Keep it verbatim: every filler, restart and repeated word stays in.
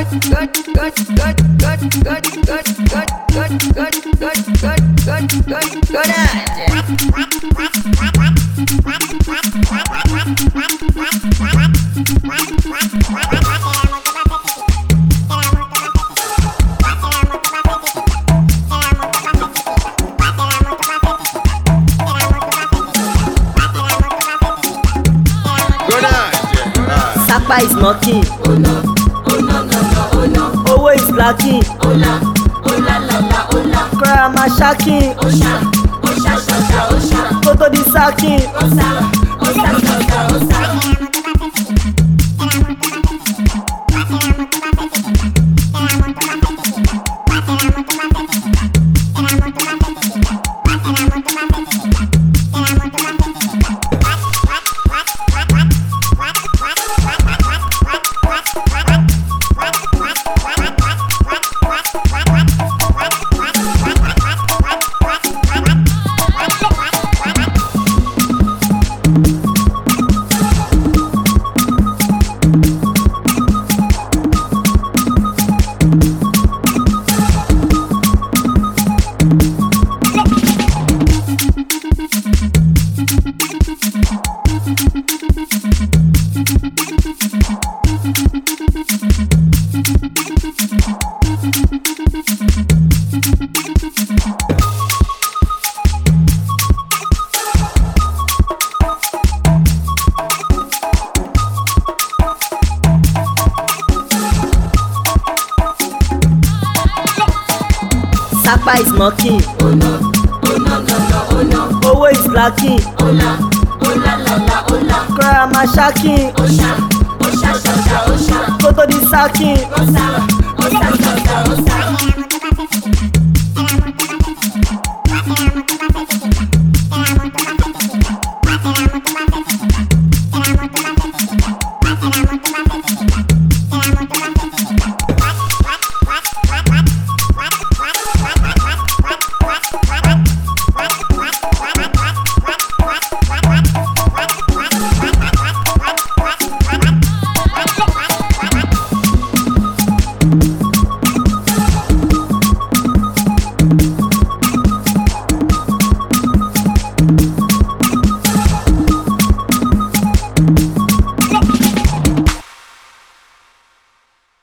Sapa is knocking. Oh no, oh no, no, no, oh no. Owo is blacking. Oh la, oh la la la, oh la. Grandma shaking. Oh sha, oh sha sha sha, oh sha. Toto di sacking. Oh sa, oh sa sa sa, oh sa. Sapa is knocking. Oh no, oh no, no, no, oh no. Owo is blacking. Oh la, oh la la la, oh la. Grandma shaking. Oh sha, oh sha sha sha, oh sha. Toto di sacking. Oh sa, oh sa sa sa, oh sa.